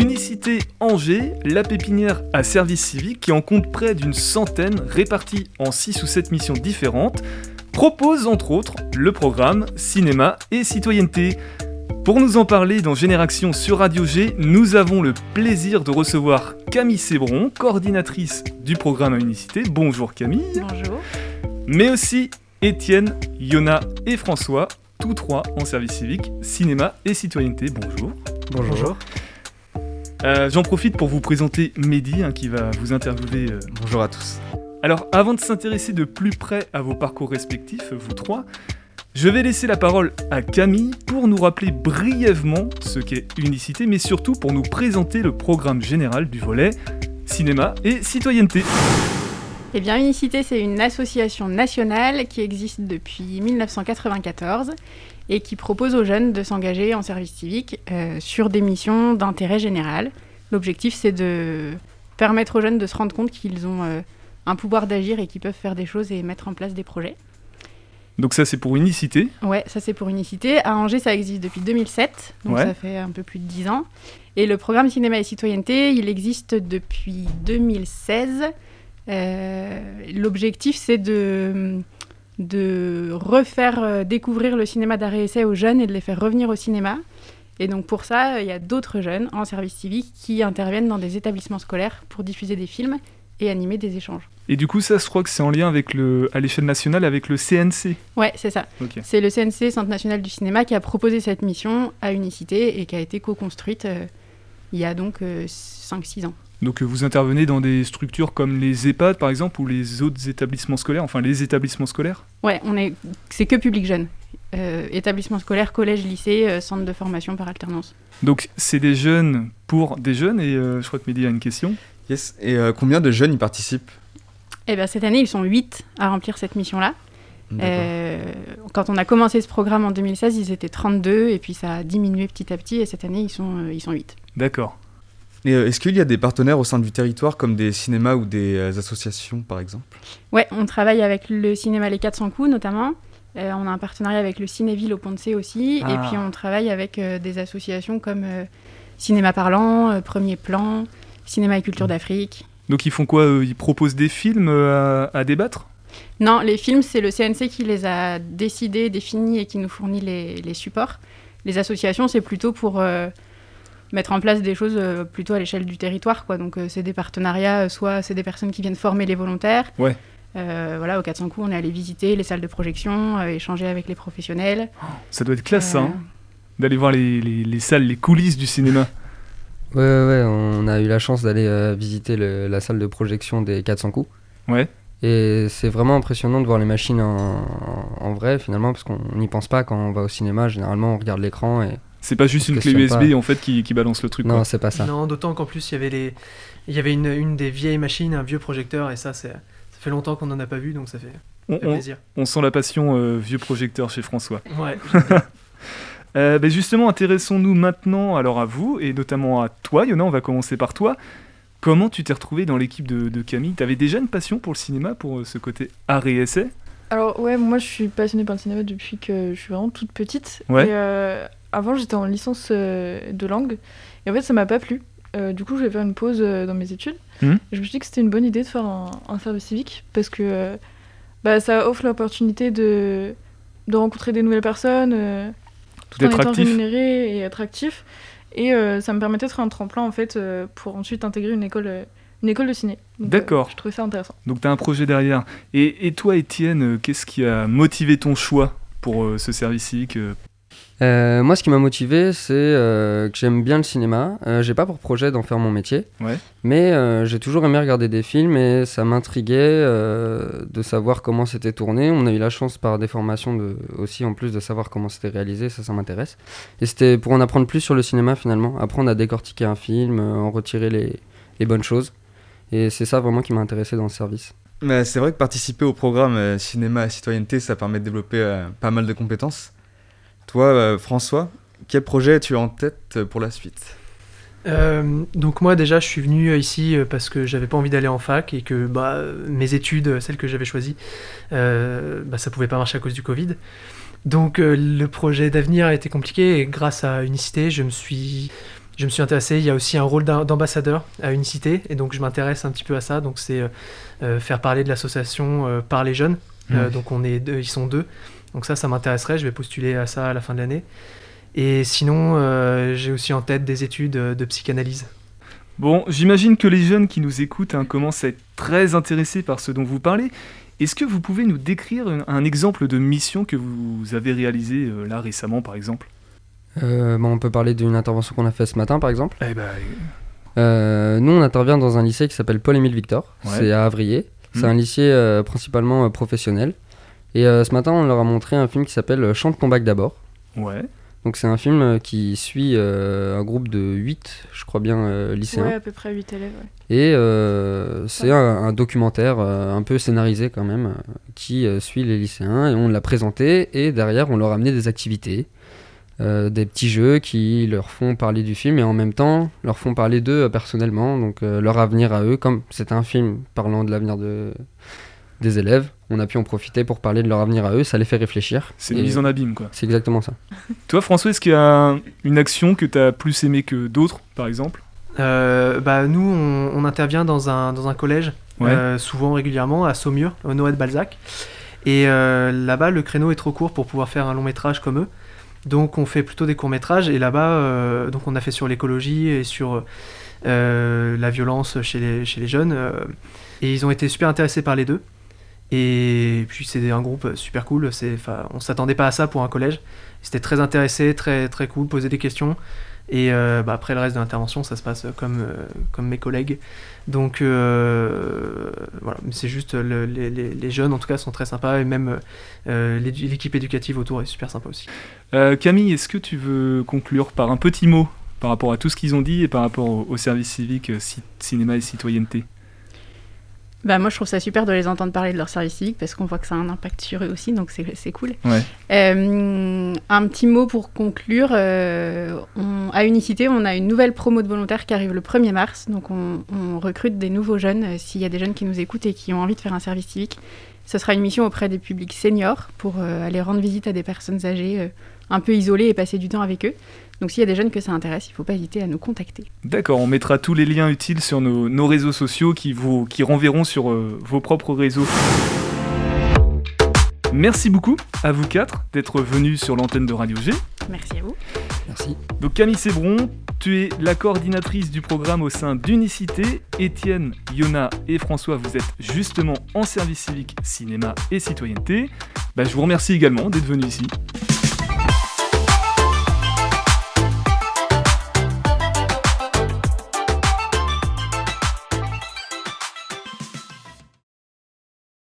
Unicité Angers, la pépinière à service civique qui en compte près d'une centaine réparties en 6 ou 7 missions différentes, propose entre autres le programme Cinéma et Citoyenneté. Pour nous en parler dans Génération sur Radio G, nous avons le plaisir de recevoir Camille Sébron, coordinatrice du programme à Unicité. Bonjour Camille. Bonjour. Mais aussi Étienne, Yona et François, tous trois en service civique, cinéma et citoyenneté. Bonjour. Bonjour. J'en profite pour vous présenter Mehdi qui va vous interviewer. Bonjour à tous. Alors, avant de s'intéresser de plus près à vos parcours respectifs, vous trois, je vais laisser la parole à Camille pour nous rappeler brièvement ce qu'est Unicité, mais surtout pour nous présenter le programme général du volet cinéma et citoyenneté. Eh bien, Unicité, c'est une association nationale qui existe depuis 1994 et qui propose aux jeunes de s'engager en service civique sur des missions d'intérêt général. L'objectif, c'est de permettre aux jeunes de se rendre compte qu'ils ont un pouvoir d'agir et qu'ils peuvent faire des choses et mettre en place des projets. Donc ça, c'est pour Unicité. Ouais, ça c'est pour Unicité. À Angers, ça existe depuis 2007, donc ça fait un peu plus de 10 ans. Et le programme Cinéma et Citoyenneté, il existe depuis 2016. L'objectif, c'est de refaire découvrir le cinéma d'arrêt-essai aux jeunes et de les faire revenir au cinéma. Et donc pour ça, il y a d'autres jeunes en service civique qui interviennent dans des établissements scolaires pour diffuser des films et animer des échanges. Et du coup, ça, je crois que c'est en lien avec à l'échelle nationale avec le CNC. Ouais, c'est ça. Okay. C'est le CNC, Centre National du Cinéma, qui a proposé cette mission à Unicité et qui a été co-construite il y a donc 5-6 ans. Donc vous intervenez dans des structures comme les EHPAD, par exemple, ou les autres établissements scolaires, enfin les établissements scolaires ? Ouais, c'est que public jeune. Établissements scolaires, collège, lycée, centre de formation par alternance. Donc c'est des jeunes pour des jeunes, et je crois que Mehdi a une question. Yes, et combien de jeunes y participent ? Eh bien, cette année, ils sont 8 à remplir cette mission-là. Quand on a commencé ce programme en 2016, ils étaient 32, et puis ça a diminué petit à petit, et cette année, ils sont 8. D'accord. Et est-ce qu'il y a des partenaires au sein du territoire, comme des cinémas ou des associations, par exemple ? Ouais, on travaille avec le cinéma Les 400 coups, notamment. On a un partenariat avec le Cinéville au Pont-de-Cé aussi, et puis on travaille avec des associations comme Cinéma Parlant, Premier Plan, Cinéma et Culture d'Afrique. Donc ils font quoi ? Ils proposent des films à débattre ? Non, les films, c'est le CNC qui les a décidés, définis et qui nous fournit les supports. Les associations, c'est plutôt pour mettre en place des choses plutôt à l'échelle du territoire, quoi. Donc c'est des partenariats, soit c'est des personnes qui viennent former les volontaires. Ouais. Voilà, au 400 coups, on est allé visiter les salles de projection, échanger avec les professionnels. Ça doit être classe, d'aller voir les salles, les coulisses du cinéma. Ouais, on a eu la chance d'aller visiter la salle de projection des 400 coups. Ouais. Et c'est vraiment impressionnant de voir les machines en vrai, finalement, parce qu'on n'y pense pas quand on va au cinéma. Généralement, on regarde l'écran et... C'est pas juste une clé USB en fait qui balance le truc. Non, quoi. C'est pas ça. Non, d'autant qu'en plus, il y avait une des vieilles machines, un vieux projecteur, et ça fait longtemps qu'on n'en a pas vu, donc ça fait plaisir. On sent la passion vieux projecteur chez François. Ouais. Justement, intéressons-nous maintenant alors à vous, et notamment à toi, Yona, on va commencer par toi. Comment tu t'es retrouvée dans l'équipe de Camille ? T'avais déjà une passion pour le cinéma, pour ce côté art et essai ? Alors ouais, moi je suis passionnée par le cinéma depuis que je suis vraiment toute petite. Ouais. Et avant j'étais en licence de langue, et en fait ça m'a pas plu. Du coup je vais faire une pause dans mes études. Et je me suis dit que c'était une bonne idée de faire un service civique, parce que ça offre l'opportunité de rencontrer des nouvelles personnes, tout en étant rémunéré et attractif. Et ça me permettait de faire un tremplin en fait pour ensuite intégrer une école de ciné. Donc, d'accord. Je trouvais ça intéressant. Donc tu as un projet derrière. Et toi, Étienne, qu'est-ce qui a motivé ton choix pour ce service civique ? Moi, ce qui m'a motivé, c'est que j'aime bien le cinéma. J'ai pas pour projet d'en faire mon métier, mais j'ai toujours aimé regarder des films et ça m'intriguait de savoir comment c'était tourné. On a eu la chance par des formations aussi en plus de savoir comment c'était réalisé, ça m'intéresse. Et c'était pour en apprendre plus sur le cinéma finalement, apprendre à décortiquer un film, en retirer les bonnes choses. Et c'est ça vraiment qui m'a intéressé dans le service. Mais c'est vrai que participer au programme cinéma et citoyenneté, ça permet de développer pas mal de compétences. Toi, François, quel projet as-tu en tête pour la suite ? Donc moi déjà je suis venu ici parce que j'avais pas envie d'aller en fac et que mes études, celles que j'avais choisies, ça pouvait pas marcher à cause du Covid. Donc le projet d'avenir a été compliqué et grâce à Unicité, je me suis je me suis intéressé. Il y a aussi un rôle d'ambassadeur à Unicité, et donc je m'intéresse un petit peu à ça. Donc c'est faire parler de l'association par les jeunes. Donc ils sont 2. Donc ça m'intéresserait. Je vais postuler à ça à la fin de l'année. Et sinon, j'ai aussi en tête des études de psychanalyse. Bon, j'imagine que les jeunes qui nous écoutent commencent à être très intéressés par ce dont vous parlez. Est-ce que vous pouvez nous décrire un exemple de mission que vous avez réalisée là récemment, par exemple ? On peut parler d'une intervention qu'on a faite ce matin, par exemple. Nous, on intervient dans un lycée qui s'appelle Paul-Émile Victor. Ouais. C'est à Avrier. C'est un lycée principalement professionnel. Et ce matin, on leur a montré un film qui s'appelle Chante ton bac d'abord. Ouais. Donc c'est un film qui suit un groupe de 8, je crois bien, lycéens. Ouais, à peu près 8 élèves, ouais. Et c'est un documentaire un peu scénarisé quand même, qui suit les lycéens, et on l'a présenté, et derrière on leur a amené des activités, des petits jeux qui leur font parler du film, et en même temps leur font parler d'eux personnellement, donc leur avenir à eux, comme c'est un film parlant de l'avenir des élèves, on a pu en profiter pour parler de leur avenir à eux, ça les fait réfléchir. C'est une mise en abîme, quoi. C'est exactement ça. Toi, François, est-ce qu'il y a une action que tu as plus aimée que d'autres, par exemple ? Nous, on intervient dans un collège, souvent régulièrement, à Saumur, au Noël Balzac. Et là-bas, le créneau est trop court pour pouvoir faire un long métrage comme eux. Donc, on fait plutôt des courts métrages. Et là-bas, donc on a fait sur l'écologie et sur la violence chez les jeunes. Et ils ont été super intéressés par les deux. Et puis c'est un groupe super cool, on s'attendait pas à ça pour un collège. Ils étaient très intéressés, très, très cool, posaient des questions. Et après le reste de l'intervention, ça se passe comme mes collègues. Donc voilà, mais c'est juste les jeunes en tout cas sont très sympas, et même l'équipe éducative autour est super sympa aussi. Camille, est-ce que tu veux conclure par un petit mot par rapport à tout ce qu'ils ont dit et par rapport au service civique, cinéma et citoyenneté ? Moi je trouve ça super de les entendre parler de leur service civique, parce qu'on voit que ça a un impact sur eux aussi, donc c'est cool. Ouais. Un petit mot pour conclure, à Unicité on a une nouvelle promo de volontaires qui arrive le 1er mars, donc on recrute des nouveaux jeunes. S'il y a des jeunes qui nous écoutent et qui ont envie de faire un service civique, ce sera une mission auprès des publics seniors pour aller rendre visite à des personnes âgées un peu isolées et passer du temps avec eux. Donc s'il y a des jeunes que ça intéresse, il ne faut pas hésiter à nous contacter. D'accord, on mettra tous les liens utiles sur nos réseaux sociaux qui renverront sur vos propres réseaux. Merci beaucoup à vous 4 d'être venus sur l'antenne de Radio G. Merci à vous. Merci. Donc Camille Sébron, tu es la coordinatrice du programme au sein d'Unicité. Étienne, Yona et François, vous êtes justement en service civique, cinéma et citoyenneté. Je vous remercie également d'être venus ici.